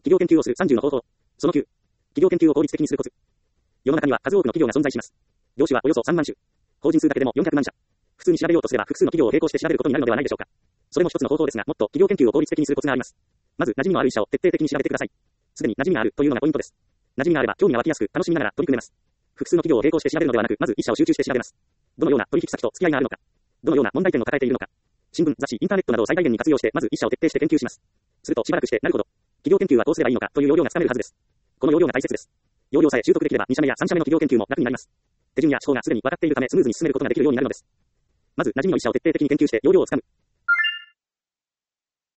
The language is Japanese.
企業研究をする30の方法。その9。企業研究を効率的にするコツ。世の中には数多くの企業が存在します。業種はおよそ3万種。法人数だけでも400万社。普通に調べようとすれば複数の企業を並行して調べることになるのではないでしょうか。それも一つの方法ですが、もっと企業研究を効率的にするコツがあります。まず、馴染みのある一社を徹底的に調べてください。すでに馴染みがあるというのがポイントです。馴染みがあれば興味が湧きやすく、楽しみながら取り組めます。複数の企業を並行して調べるのではなく、まず一社を集中して調べます。どのような取引先と付き合いがあるのか。どのような問題点を抱えているのか。新聞、雑誌、インターネットなどを最大限に活用して、まず一社を徹底して研究します。するとしばらくして、なるほど。企業研究はどうすればいいのかという要領がつかめるはずです。この要領が大切です。要領さえ習得できれば2社目や3社目の企業研究も楽になります。手順や手法がすでに分かっているためスムーズに進めることができるようになるのです。まず、馴染みの一社を徹底的に研究して要領をつかむ。